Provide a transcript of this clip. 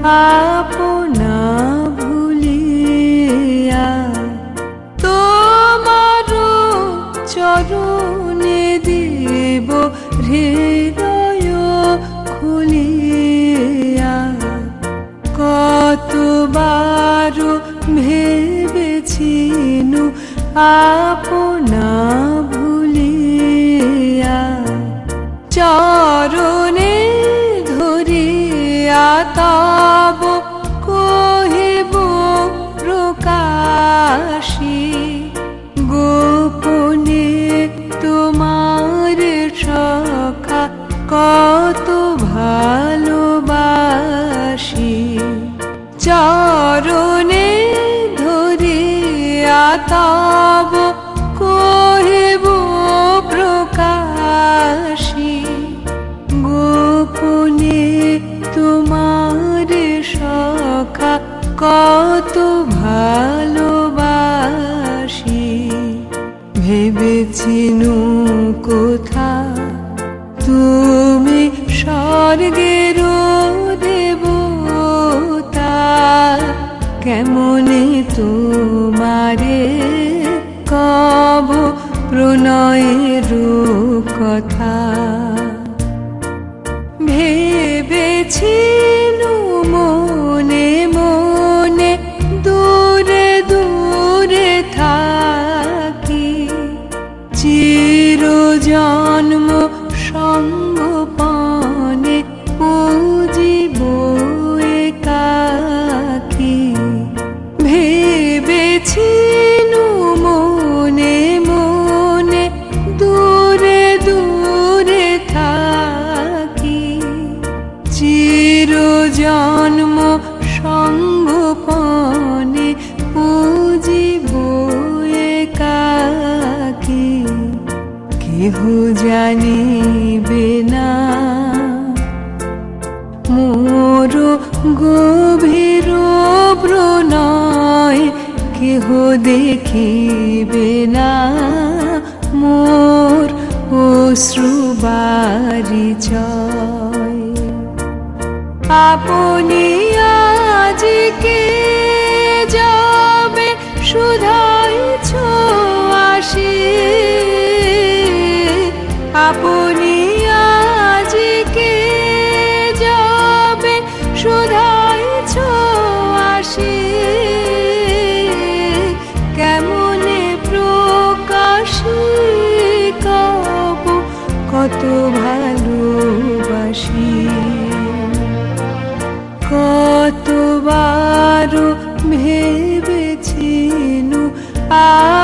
আপনা ভুলিয়া তোমার চরণে দেব হৃদয় খুলিয়া। কতবার ভেবেছিনু আপনা ভুলিয়া, চরণে ধরিয়া তব কহিব প্রকাশী। গোপনে তোমার সখা কত ভালোবাসি, চরণে ধরিয়া তব কহিব প্রকাশী। গোপনে তোমার সখা কত ভালোবাসি। ভেবেছিনু কোথা তুমি স্বর্গের দেবতা, কেমনে তোমারে কব প্রণয়ের কথা। ভেবেছিনু মনে মনে দূরে দূরে থাকি, চিরজন্ম সঙ্গোপনে পুজিব একাকী। ভেবেছিনু মনে মনে দূরে দূরে থাকি, চিরজন্ম সঙ্গোপনে পুজিব একাকী। কেহ জানিবে না মোর গভীর প্রণয়, কেহ দেখিবে না মোর অশ্রুবারিচয়। আপনি আজকে যাবে শুধাইছ আসি, আপনি আজকে যাবে শুধাইছ আসি। কেমনে প্রকাশে কব কত ভালোবাসি। কতবার ভেবেছিনু